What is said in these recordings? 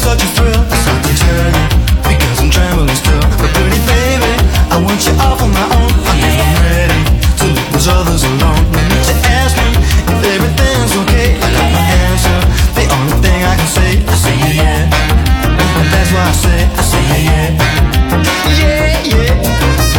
such a thrill. It's hard to tell you because I'm trembling still. But pretty baby, I want you all for my own. I'm never ready to leave those others alone. No need to ask me if everything's okay. I got my answer. The only thing I can say, I say yeah. And that's why I say yeah. Yeah, yeah.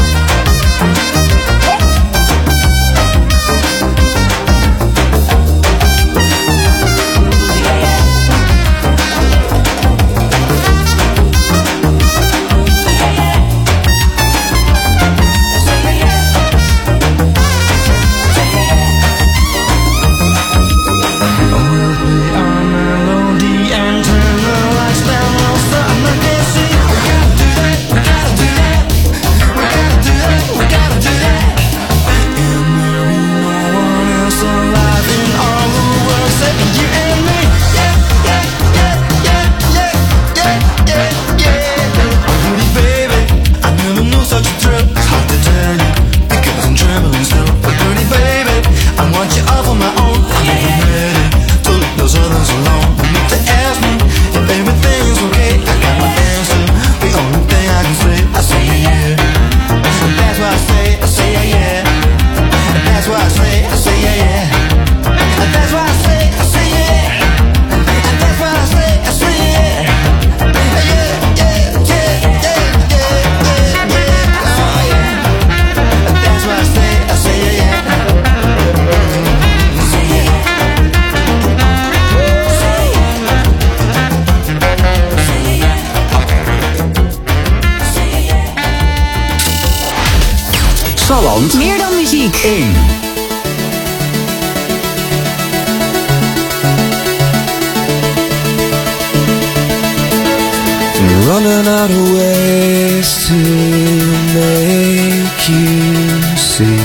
Salland. Meer dan muziek. 1. Running out of ways to make you see.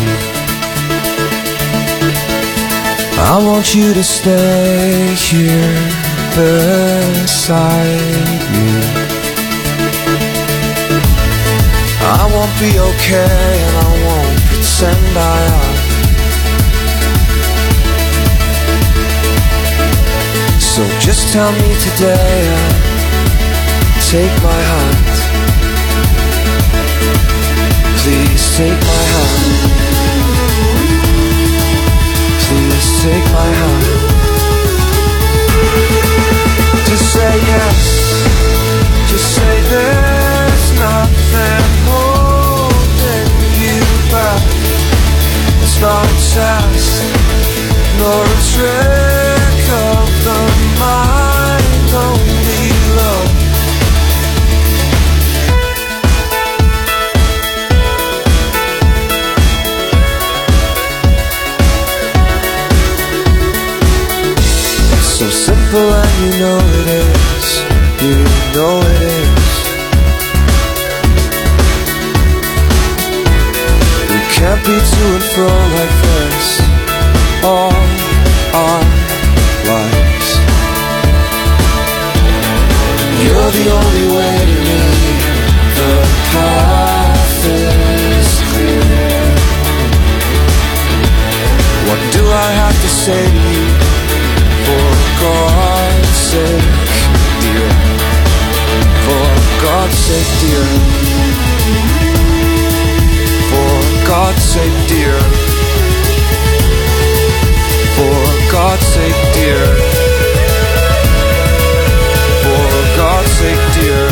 I want you to stay here beside me. I won't be okay and I won't pretend I am. So just tell me today and take my hand. Please take my hand. Please take my hand. Just say yes. Just say there's nothing holding you back. It's not a test, nor a trick of the mind, only love. So simple and you know it is. You know it is. We can't be to and fro like this all our lives. You're the only way to me. The path is clear. What do I have to say to you? For God's sake, dear. For God's sake, dear. For God's sake, dear. For God's sake, dear. For God's sake, dear.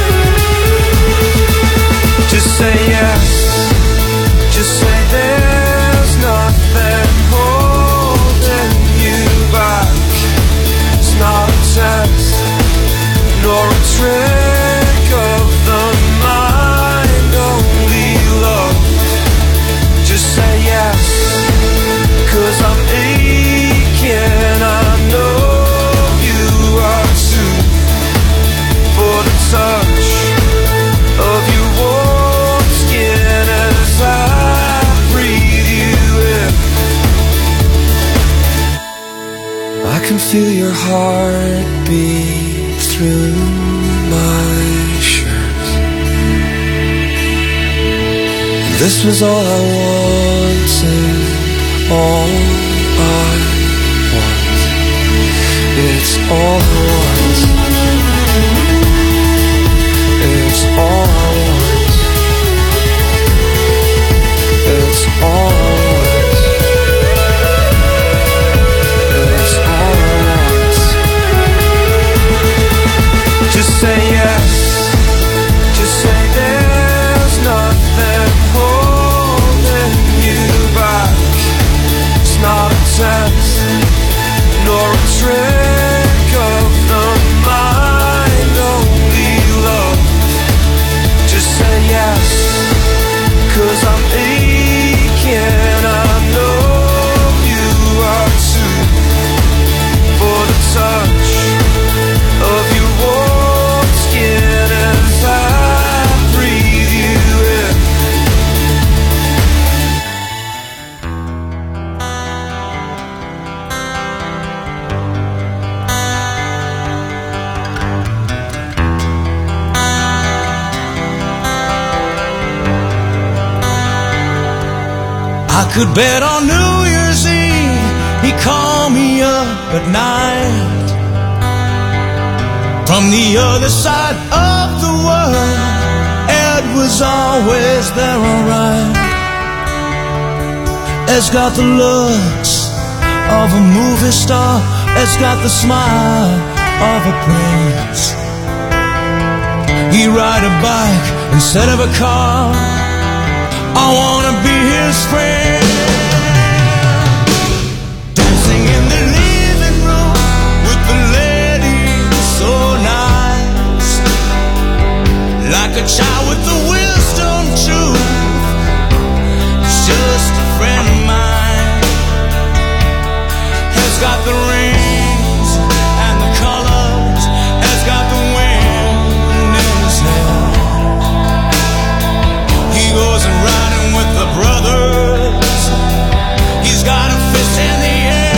Just say yes. Just say there's nothing holding you back. It's not a test, nor a trick of the mind, only love. Just say yes, 'cause I'm aching, I know you are too. For the touch of your warm skin as I breathe you in, I can feel your heartbeat through my shirt. This was all I wanted, all I want. It's all I want. I could bet on New Year's Eve he called me up at night from the other side of the world. Ed was always there, alright. Ed's got the looks of a movie star. Ed's got the smile of a prince. He'd ride a bike instead of a car. I wanna be his friend. Dancing in the living room with the ladies, so nice. Like a child with the wisdom truth. He's just a friend of mine. He's got the rings and the colors. He's got the wind in his hair. He goes and riding with the brothers. He's got a fist in the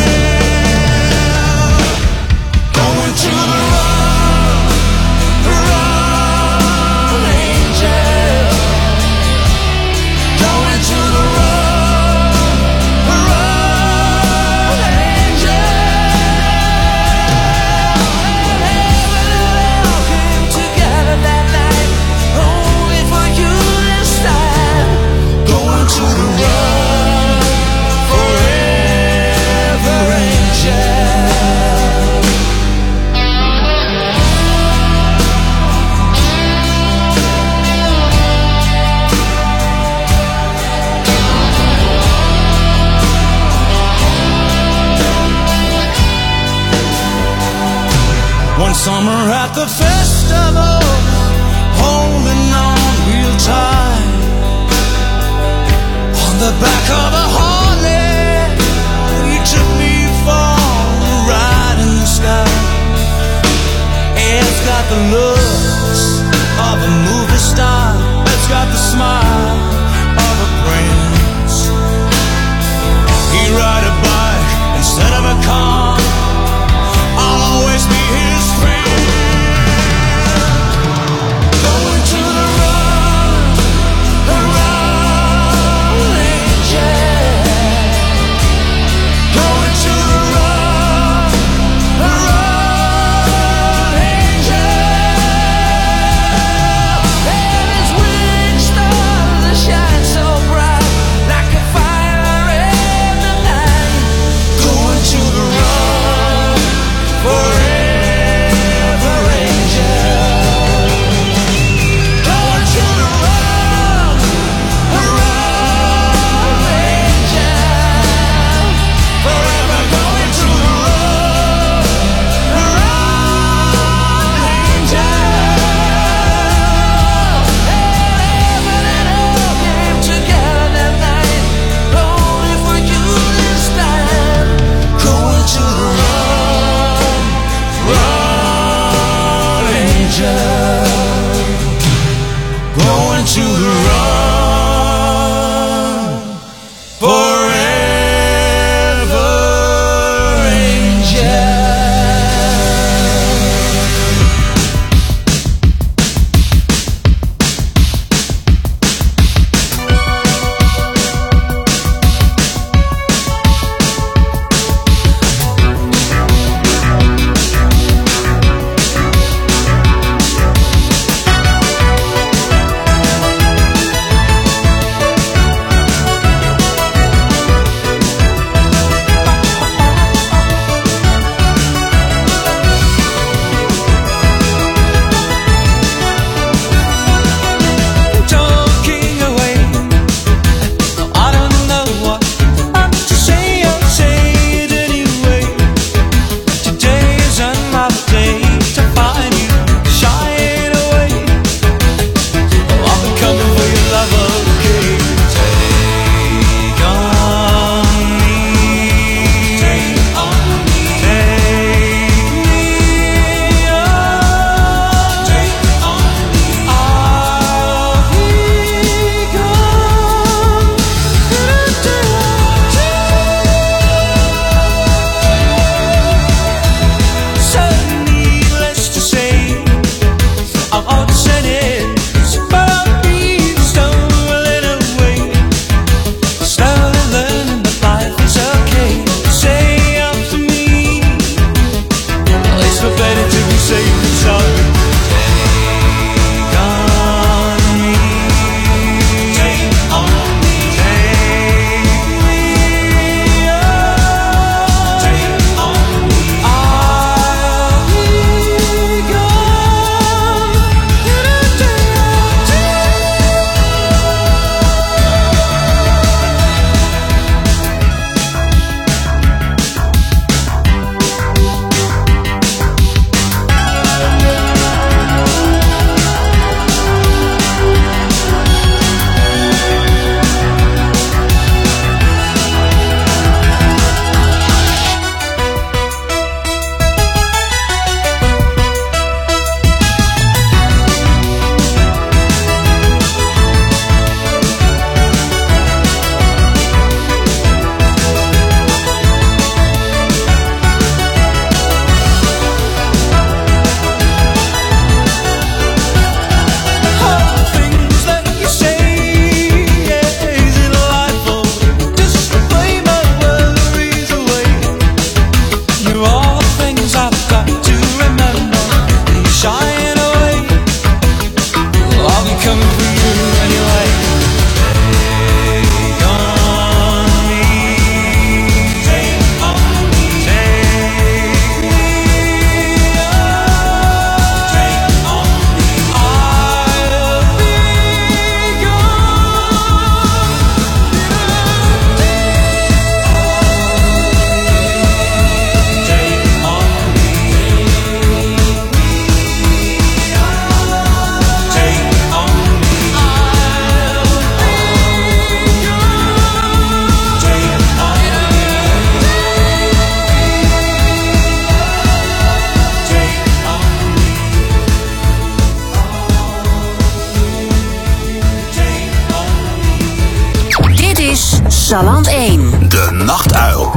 air. Going to the run, angel. Going to the run, angel. Heaven and hell came together that night, only for you this time. Going to the run, forever, angel. One summer at the festival, holding on real tight on the back of a Harley, he took me for a ride in the sky. It's got the looks of a movie star. It's got the smile of a prince. He'd ride a bike instead of a car. I'll always be his friend. Going to the run, angel. Going to the run, angel. And his wings stars that shine so bright, like a fire in the night. Going to the run, forever, angel. Going to the run, angel. Forever going to the run, angel. Heaven and hell came together that night, only for you this time. Going to the run, angel. Going to the run, forever, angel. Salland 1. De Nachtuil.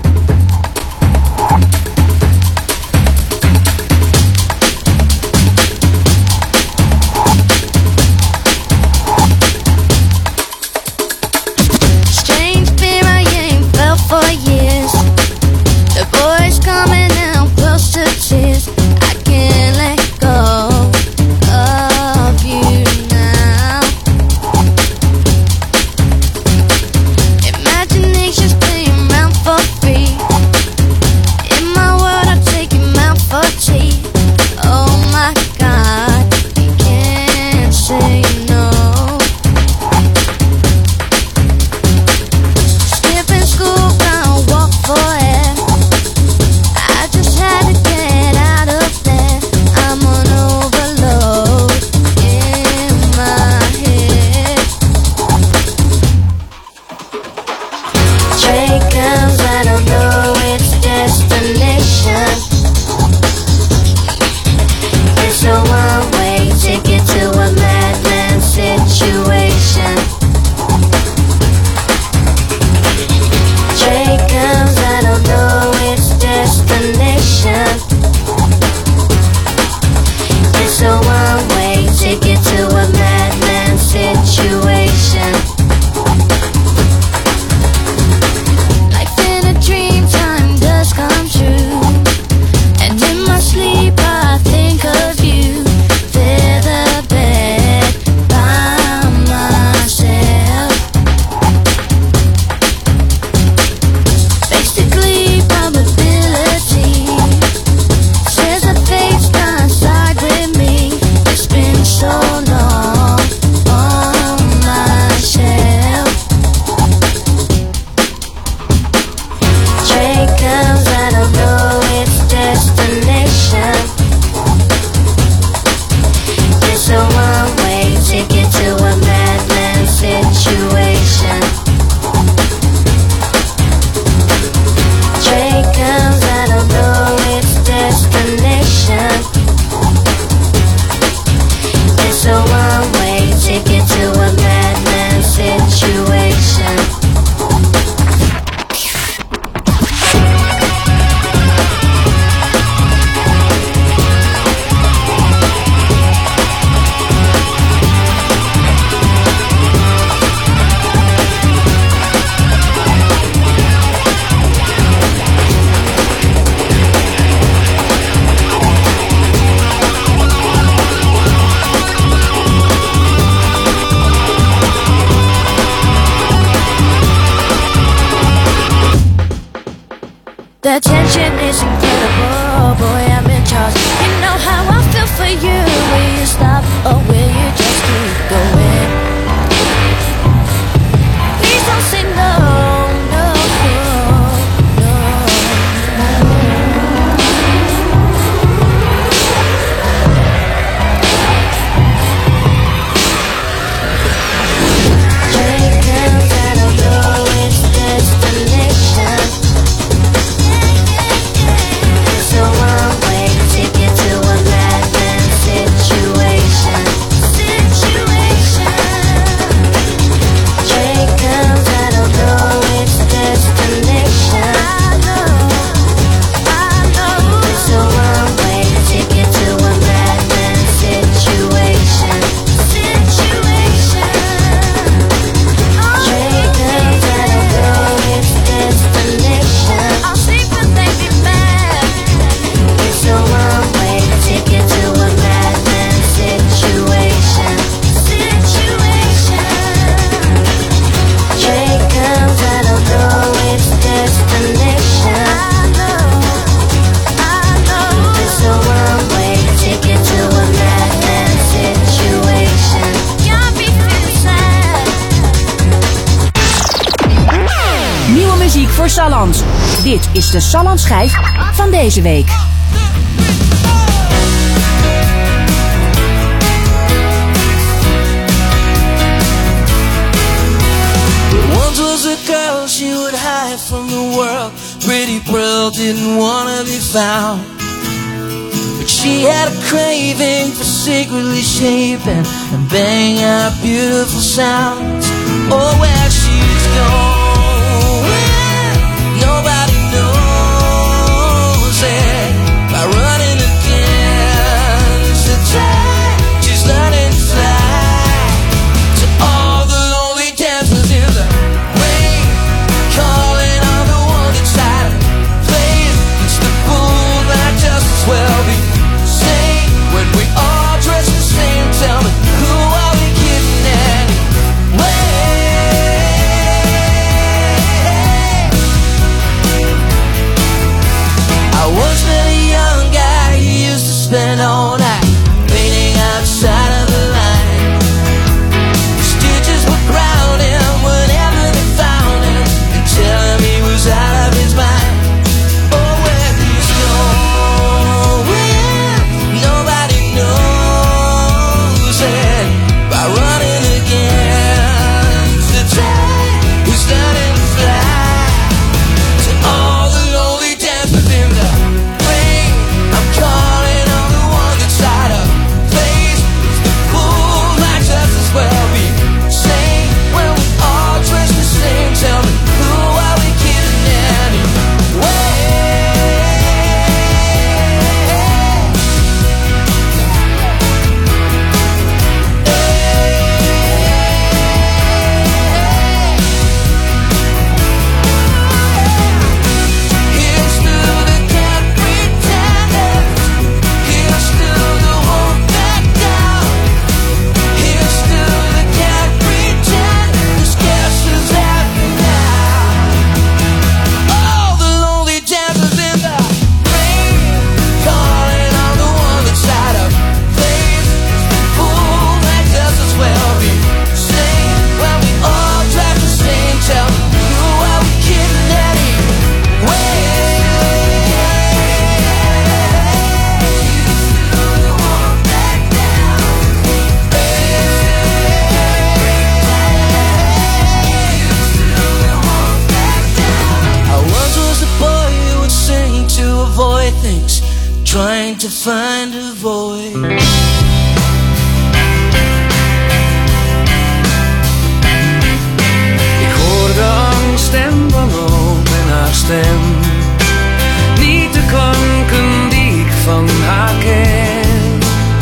For years, the boy's coming out close to tears. I can't let go of you now. Imagination's playing around for free. In my world, I take him out for tea. Oh my God, you can't say no. Skipping school. I just had to get out of there. I'm on overload in my head. Train comes, I don't know its destination. It's a one-way ticket to a madman situation. Train comes, I don't know its destination. It's a one-way ticket to a madman situation. Life in a dream, time does come true. And in my sleep I think of you. Feather the bed by myself. Basically, probability says the fate's not side with me. It's been so long on my shelf. Train comes, I don't know its destination. It's a one-way ticket to a madman situation. Train comes, I don't know its destination. It's a one-way ticket to a madman situation. The tension is incredible, boy, I'm in charge. You know how I feel for you. Will you stop or will you just keep going? Please don't say no, no, no. Train comes, I don't know its destination. It's a one-way ticket to a madman situation. Train comes, I don't know its destination. It's a one-way ticket to a madman situation. Train comes, I don't know its destination. I'll see when they be mad. It's a one-way ticket to a madman situation. Train comes, I don't know its destination. It's a one-way ticket to a madman situation. Can't be feeling sad. Nieuwe muziek voor Salland. Dit is de Salland schijf van deze week. Once was a girl, she would hide from the world. Pretty pearl didn't wanna be found. But she had a craving for secretly shaping and banging out beautiful sounds. Oh, where she's gone, to find a voice. Ik hoor de angst en wanhoop in haar stem, niet de klanken die ik van haar ken.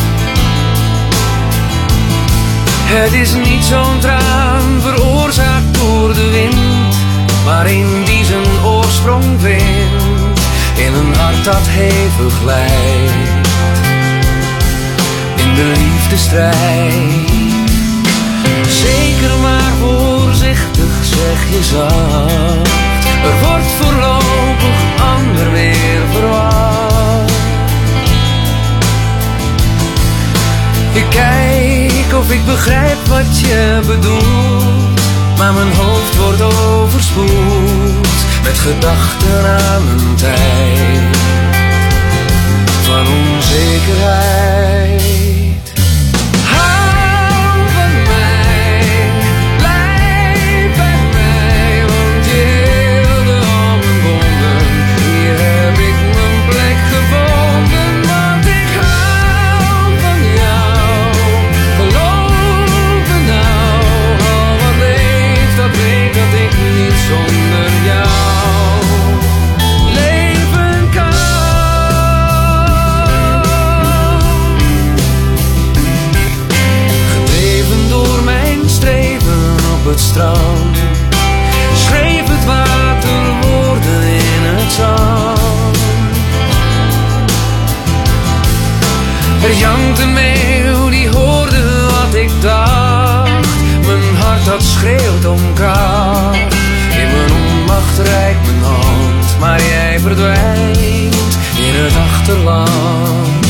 Het is niet zo'n traan veroorzaakt door de wind, maar een die zijn oorsprong vindt in een hart dat hevig lijdt, in de liefdestrijd. Zeker maar voorzichtig zeg je zacht, er wordt voorlopig ander weer verwacht. Ik kijk of ik begrijp wat je bedoelt, maar mijn hoofd wordt overspoeld met gedachten aan een tijd van onzekerheid. Hou van mij, blijf bij mij, want je hielde al mijn wonden. Hier heb ik mijn plek gevonden, want ik hou van jou. Geloof me nou, al wat leeft, dat weet dat ik niet zonder jou leven kan. Gedreven door mijn streven op het strand, schreef het water woorden in het zand. Er jankt een meeuw die hoorde wat ik dacht, mijn hart dat schreeuwt om kracht. In mijn onmacht reikt mijn hand, maar jij verdwijnt in het achterland.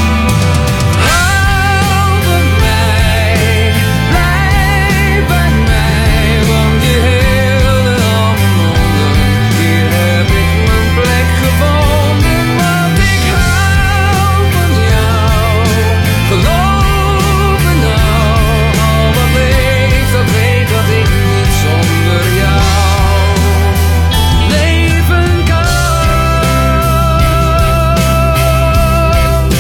Hou van mij, blijf bij mij, want je hielde al mijn wonden. Hier heb ik mijn plek gevonden, want ik hou van jou. Geloof me nou, al wat leeft, dat weet dat ik niet zonder jou leven kan.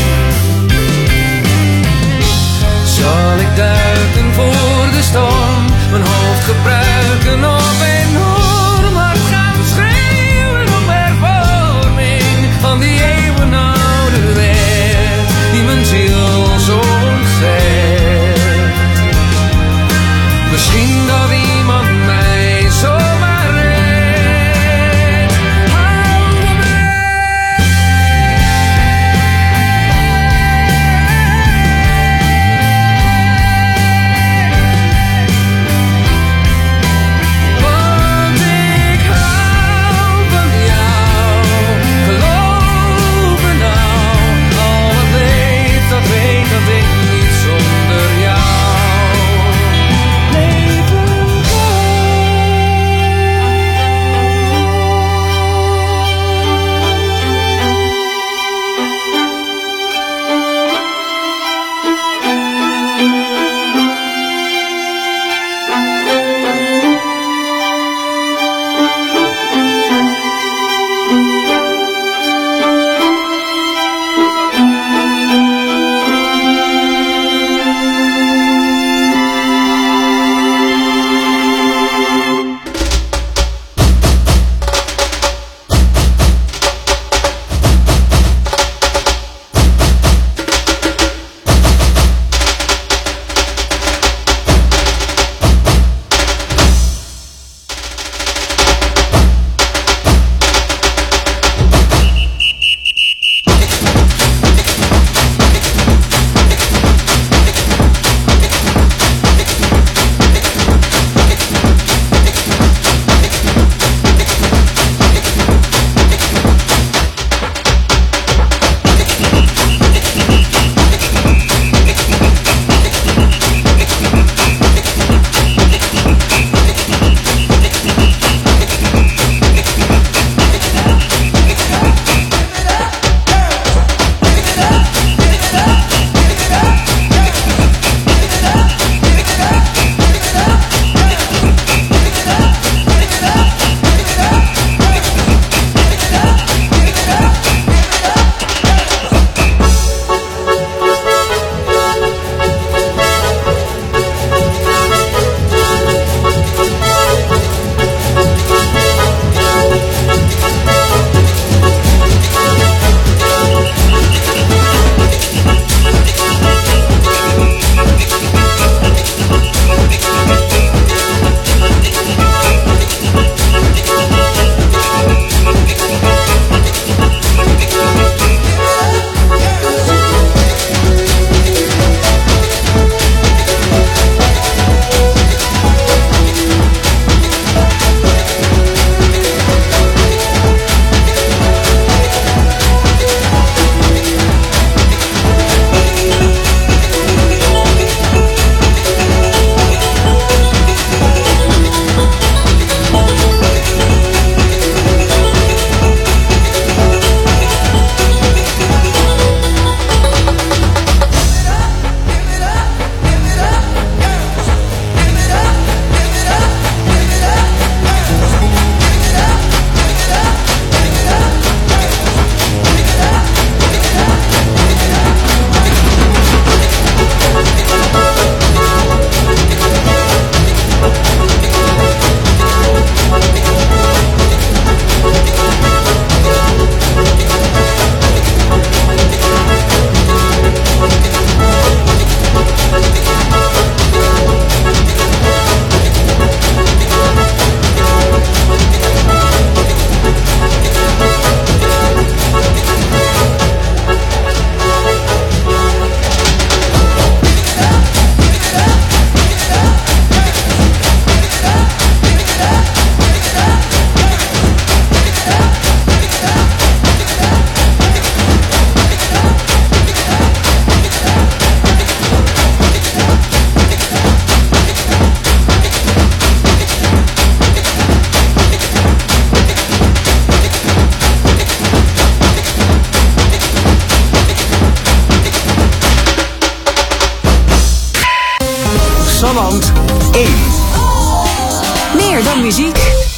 Salland 1. Meer dan muziek.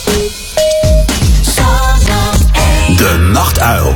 De Nachtuil.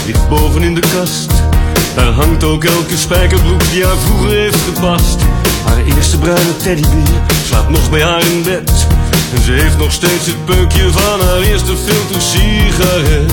ligt boven in de kast. Daar hangt ook elke spijkerbroek die haar vroeger heeft gepast. Haar eerste bruine teddybeer slaapt nog bij haar in bed. En ze heeft nog steeds het peukje van haar eerste filtersigaret.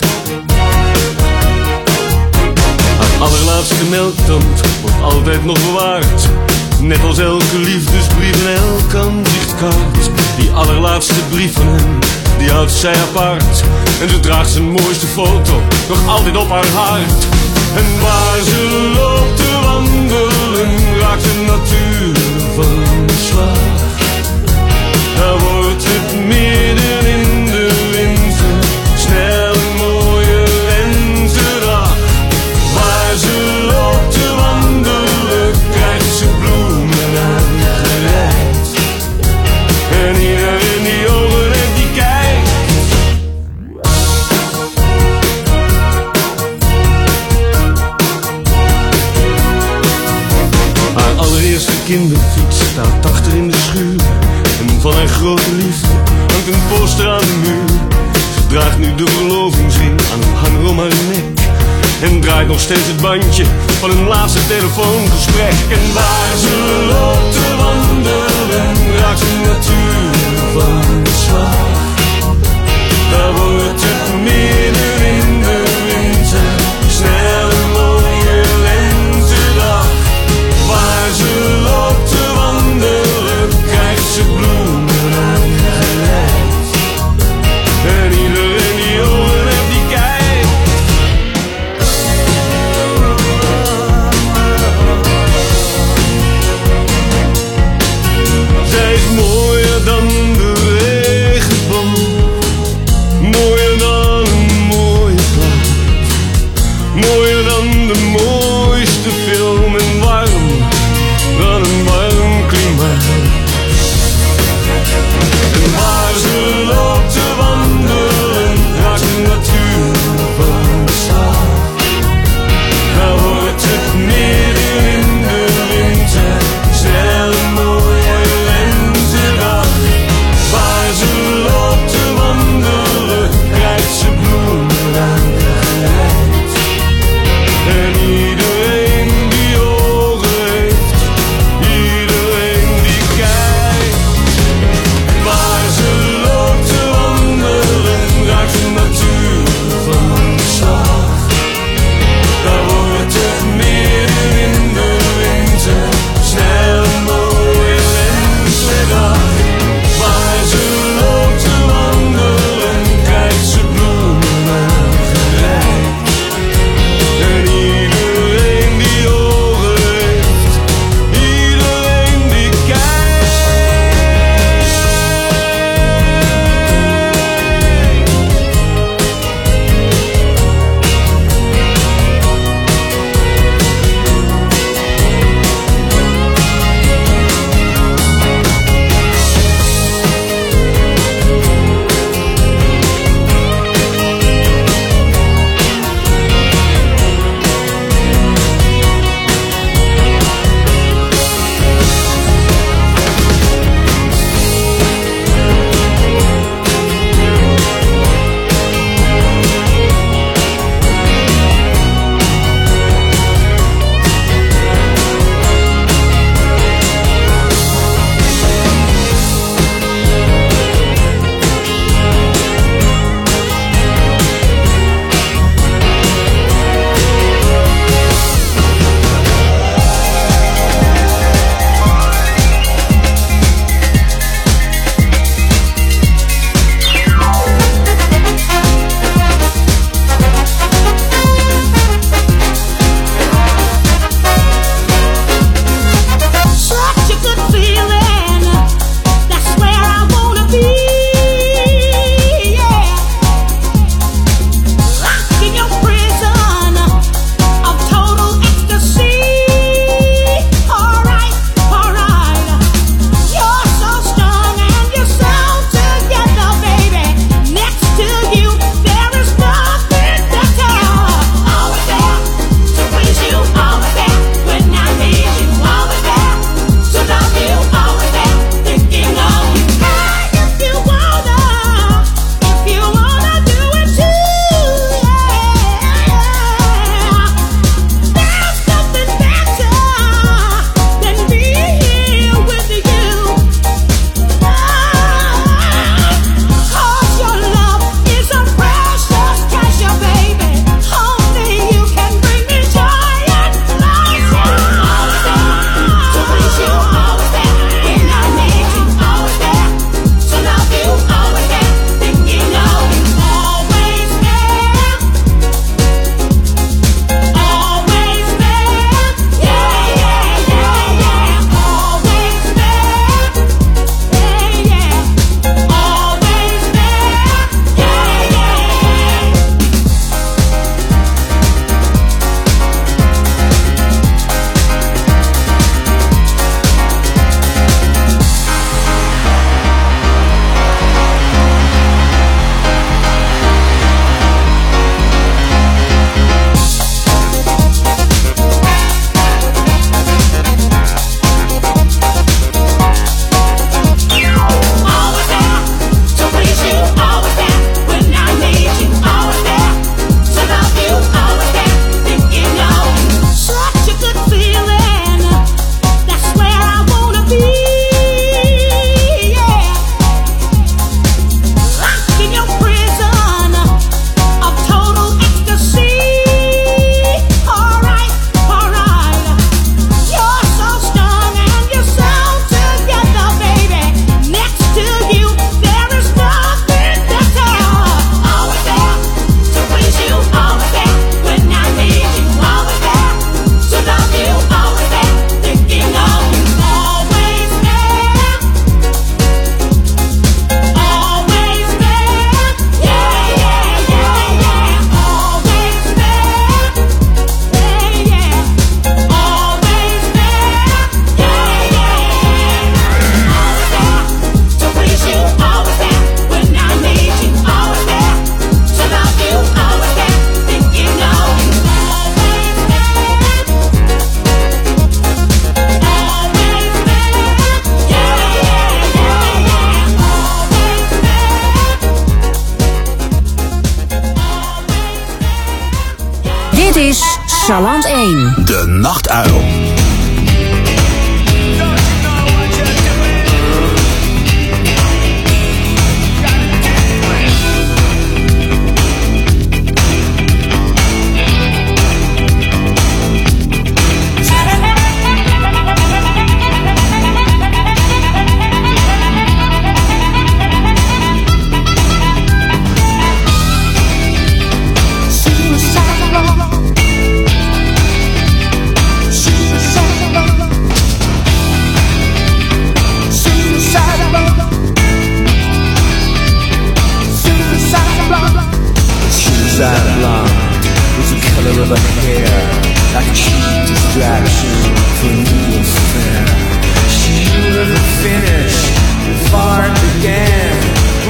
Haar allerlaatste melktand wordt altijd nog bewaard. Net als elke liefdesbrief en elke aanzichtkaart. Die allerlaatste brief van hem, die houdt zij apart. En ze draagt zijn mooiste foto nog altijd op haar hart. En waar ze loopt te wandelen, raakt de natuur van slag. Daar wordt het midden in de winter snel een mooie lentedag. Waar ze loopt te wandelen, krijgt ze bloemen aangereikt. En iedereen die ogen heeft, die kijkt. Haar allereerste kinderfiets staat achter in de schuur. En van haar grote liefde hangt een poster aan de muur. Ze draagt nu de verlovingsring aan een hanger om haar nek. En draait nog steeds het bandje van een laatste telefoongesprek. En waar ze loopt te wandelen, raakt de natuur van de slag. Daar wordt het midden in de winter snel een mooie lentedag. Waar ze loopt te wandelen, krijgt ze bloemen aangereikt. En iedereen die ogen heeft, die kijkt. Zij is mooier dan de regenboog, mooier dan Dit is Salland 1. De Nachtuil. Suicide blonde was the color of her hair, like a cheap distraction for a new affair. She knew of the finish before it began.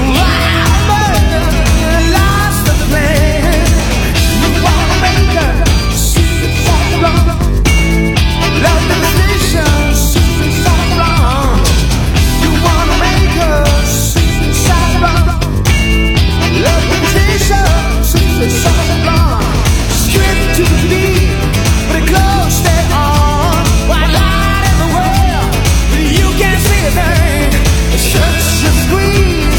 Lost the plan. You wanna make her suicide blonde. Love the decision, suicide blonde. You wanna make her suicide blonde. Love the decision, suicide blonde. Straight to the beat, but it close stay on. White light everywhere, but you can't see a thing. It's such a squeeze.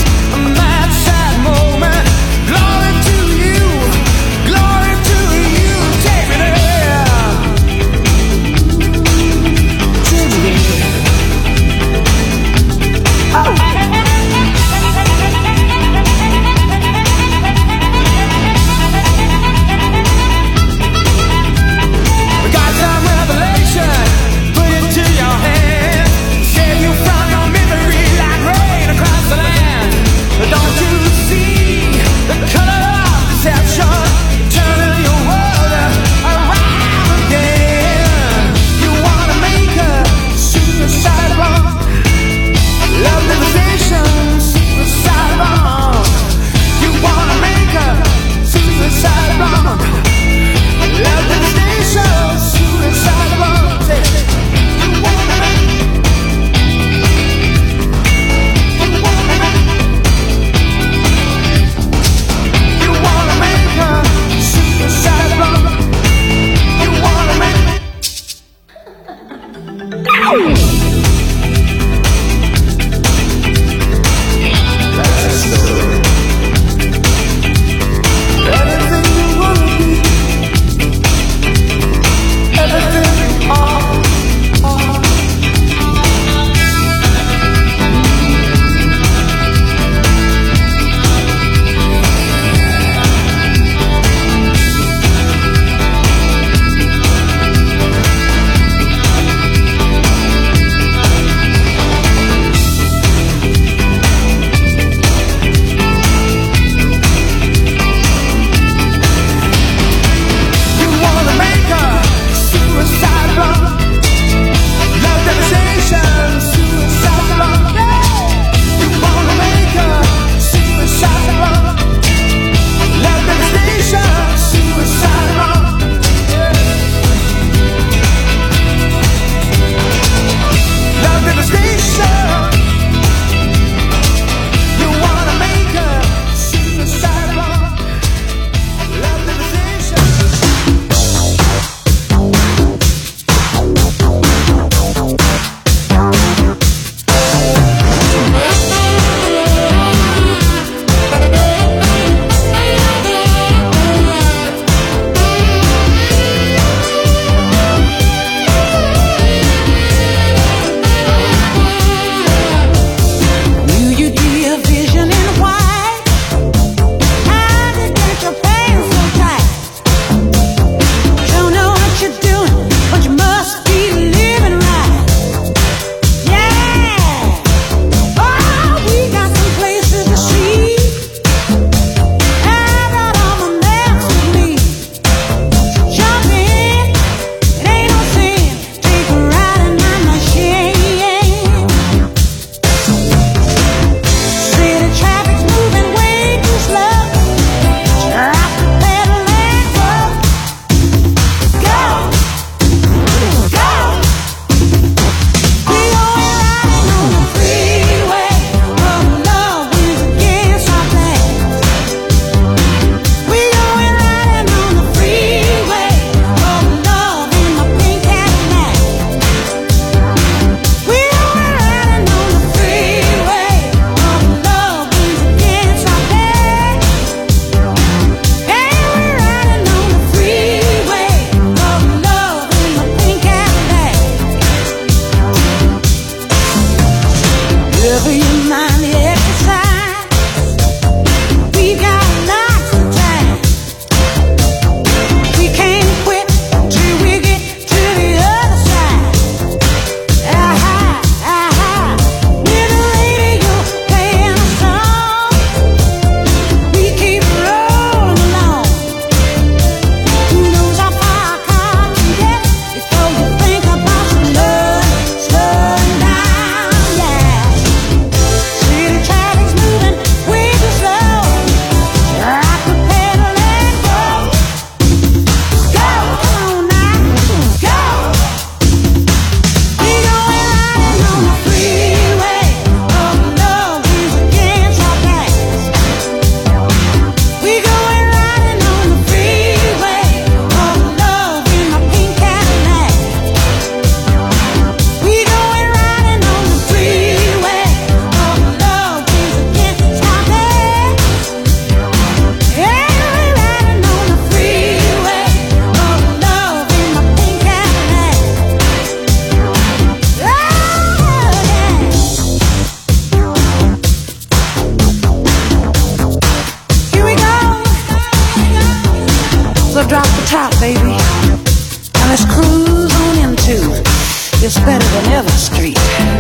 So drop the top, baby. And let's cruise on into It's Better Than Ever Street.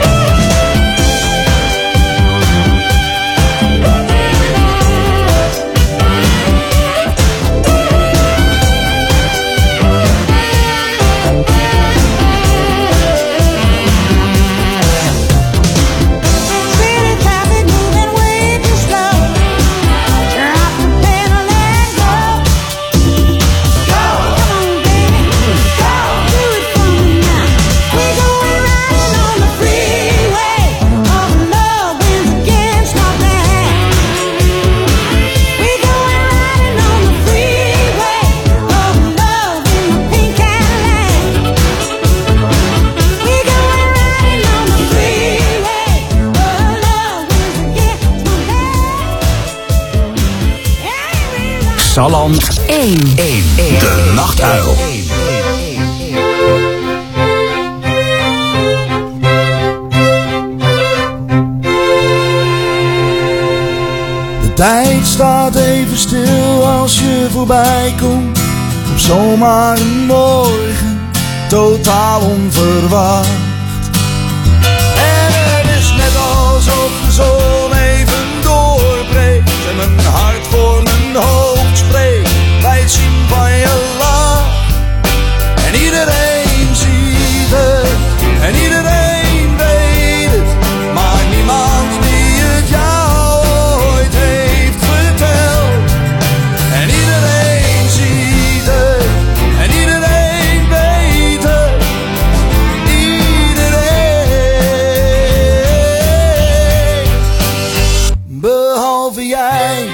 Salland 1. De Nachtuil. De tijd staat even stil als je voorbij komt. Op zomaar een morgen, totaal onverwacht. En het is net alsof de zon even doorbreekt en mijn hart voor mijn hoofd spreekt bij het zien van je lach. En iedereen ziet het en iedereen weet het, maar niemand die het jou ooit heeft verteld. En iedereen ziet het en iedereen weet het, iedereen behalve jij.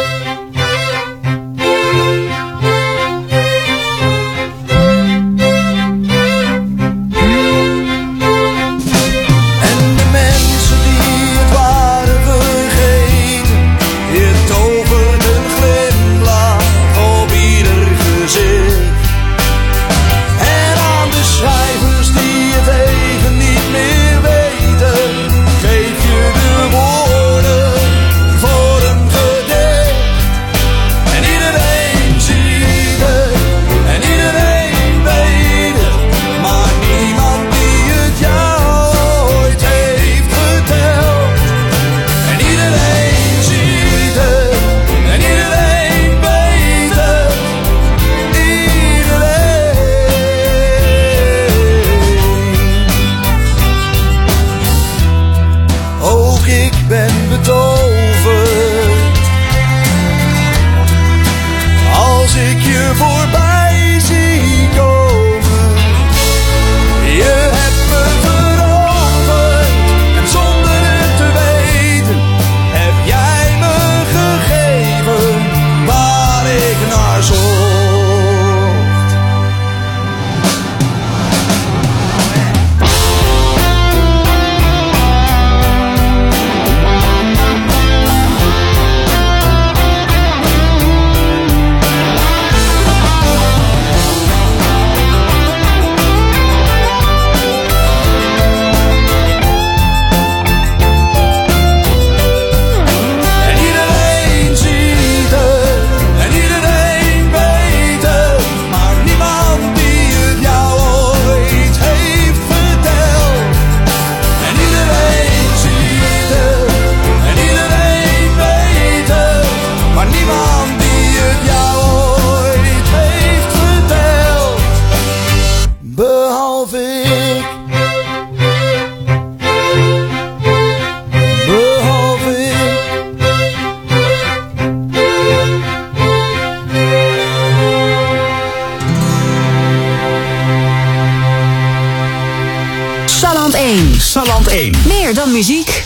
Salland 1. Meer dan muziek.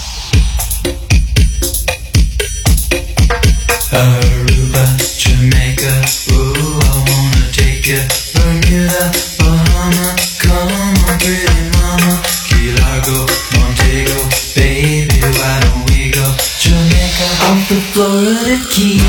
Aruba, Jamaica, ooh, I wanna take you. Bermuda, Bahama, come on, pretty mama. Key Largo, Montego, baby, why don't we go? Jamaica, off the Florida Keys.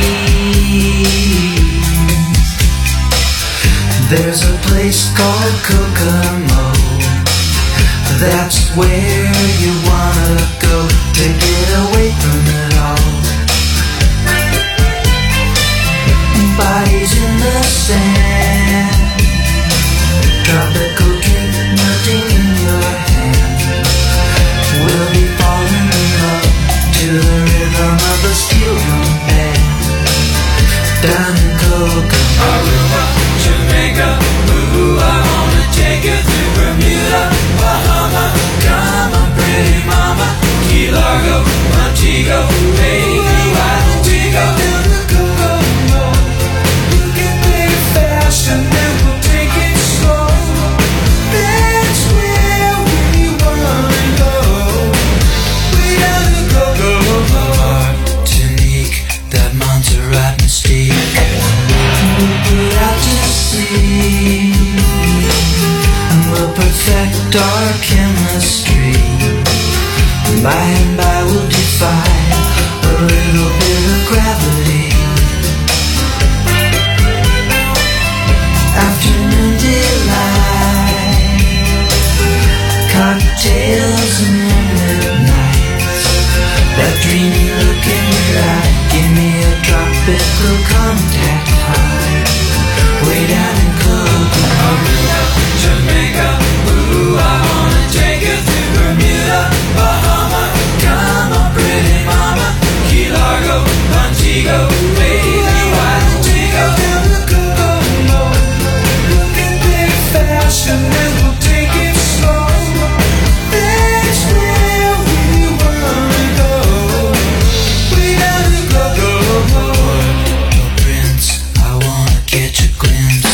There's a place called Kokomo. That's where you wanna go to get away from it all. Bodies in the sand. Tropical drink melting in your hand. We'll be falling in love to the rhythm of a steel drum band. Down in Kokomo, Aruba, Jamaica, ooh, I wanna take you to Bermuda, Bahama. Come on, pretty mama, Key Largo, Montego, baby, why don't we go down to Kokomo? You can play fast and then we'll take it slow. That's where we wanna go. We down to Kokomo. Martinique, that Montserrat mystique. We'll put out to sea and we'll perfect our chemistry. By and by we'll defy a little bit of gravity. Afternoon delight, cocktails and moonlit nights. That dreamy look in your eye, give me a tropical contact high. Way down in Kokomo, Jamaica, ooh, I wanna take you to Bermuda, Bahama. Come on, pretty mama, Key Largo, Montego, baby, why don't we go down to Kokomo? We can play fast and then we'll take it slow. That's where we wanna go. We down to Kokomo. Your prince, I wanna catch a glimpse.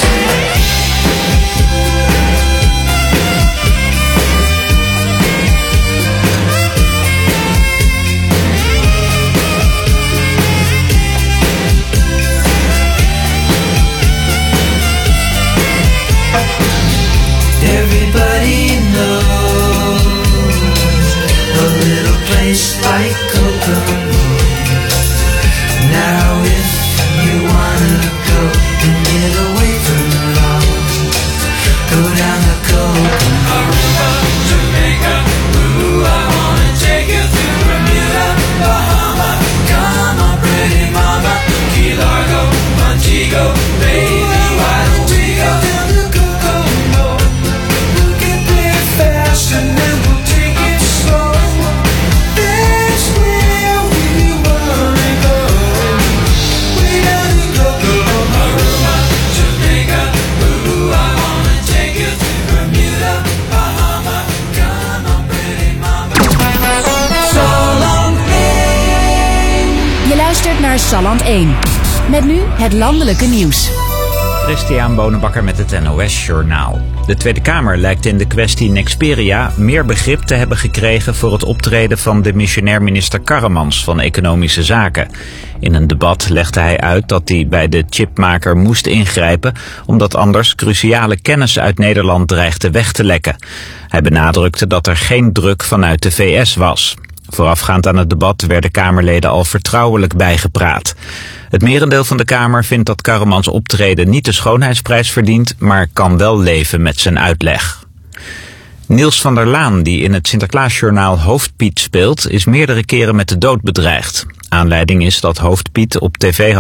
Everybody knows a little place like Kokomo. Now if you wanna go and get away from it all, go down to Kokomo. Aruba, Jamaica, ooh, I wanna take you to Bermuda, Bahama. Come on, pretty mama, Key Largo, Montego, baby, why don't we go down to Kokomo? We can play fast and then we'll take it slow. That's where we wanna go. We down to Kokomo. Aruba, Jamaica, ooh, I wanna take you to Bermuda, Bahama. Come on, pretty mama. Salon 1. Je luistert naar Salland 1. Met nu het landelijke nieuws. Christian Bonenbakker met het NOS Journaal. De Tweede Kamer lijkt in de kwestie Nexperia meer begrip te hebben gekregen voor het optreden van de missionair minister Karremans van Economische Zaken. In een debat legde hij uit dat hij bij de chipmaker moest ingrijpen omdat anders cruciale kennis uit Nederland dreigde weg te lekken. Hij benadrukte dat er geen druk vanuit de VS was. Voorafgaand aan het debat werden Kamerleden al vertrouwelijk bijgepraat. Het merendeel van de Kamer vindt dat Karremans optreden niet de schoonheidsprijs verdient, maar kan wel leven met zijn uitleg. Niels van der Laan, die in het Sinterklaasjournaal Hoofdpiet speelt, is meerdere keren met de dood bedreigd. Aanleiding is dat Hoofdpiet op tv had